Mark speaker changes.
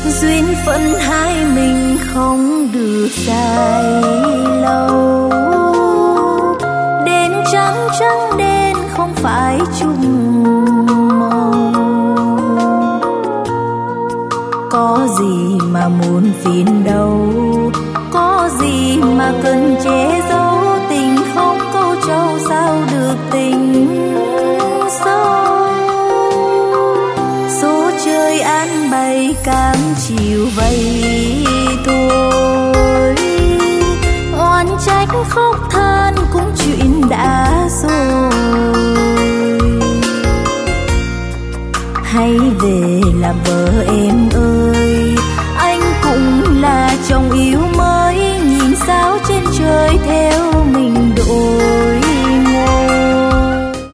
Speaker 1: duyên phận hai mình không được dài lâu. Đen trắng trắng đen không phải chung màu. Có gì mà muốn phiền đâu, có gì mà cần che giấu. Tình không câu trâu sao được tình sâu. Số trời an bày cam chiều vây tôi. Oan trách khóc than cũng chuyện đã rồi. Hãy về làm vợ em